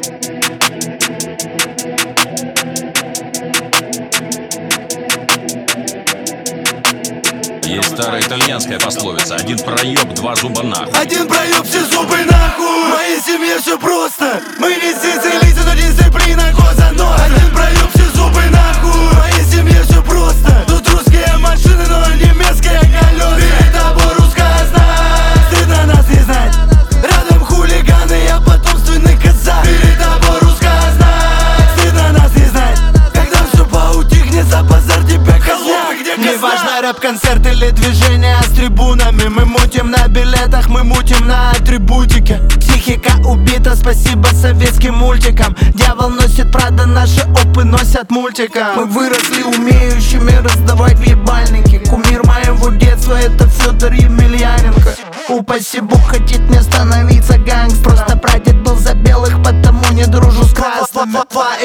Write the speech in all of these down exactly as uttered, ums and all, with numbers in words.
Есть старая итальянская пословица: один проеб, два зуба нахуй. Один проеб, все зубы нахуй. В моей семье все просто. Мы не сицилийцы, но дисциплина коза носа. Один проеб, все зубы нахуй. В моей семье все просто. Тут русские машины, но немецкие колеса. Перед тобой русская знать, стыдно нас не знать. Рядом хулиганы, я потомственный казах. Перед тобой русская знать, стыдно нас не знать. Когда все поутихнет, за базар тебя казнят. Не важно рэп-концерт или движение с трибунами. Мы мутим на билетах, мы мутим на атрибутике. Психика убита, спасибо советским мультикам. Дьявол носит Прада, наши опы носят мультика. Мы выросли умеющими раздавать ебальники. Кумир моего детства — это Федор Емельяненко. Упаси Бог, хотит мне становиться гангст. Просто прадед был за белых, потому не дружу с красными.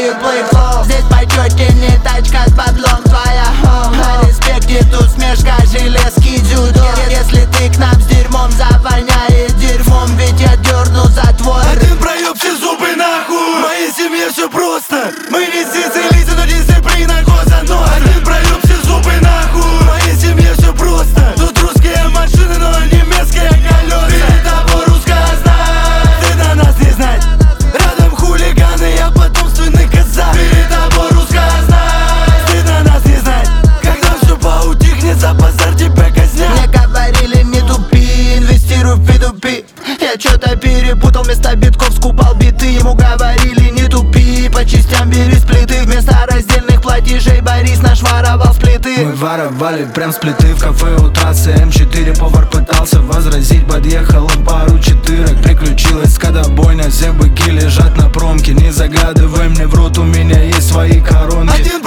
Здесь почете не тачка с баблом твоя. На респекте тут смешка, железки дзюдо. Если ты к нам с дерьмом завоняет дерьмом, ведь я дерну затвор. Один проеб, все зубы нахуй. В моей семье все просто. Мы не сицилийцы, но дисциплина коза носа. Один проеб, все зубы нахуй. В моей семье все просто. Тут русские машины, но немецкие колеса. Перед тобой русская знать, стыдно нас не знать. Рядом хулиганы, я потомственный казах. Перед тобой русская знать, стыдно нас не знать. Когда все поутихнет, за базар тебя казнят. Мне говорили не тупи, инвестируй в пи ту пи. Я что-то перепутал, вместо битков скупал биты. Ему говорили не тупи, по частям бери с плиты. Вместо раздельных платежей Борис наш воровал с плиты. Мы воровали прям с плиты в кафе у трассы эм четыре. Повар пытался возразить, подъехал им пару четырок. Приключилась скотобойня, все быки лежат на промке. Не заглядывай мне в рот, у меня есть свои коронки. Один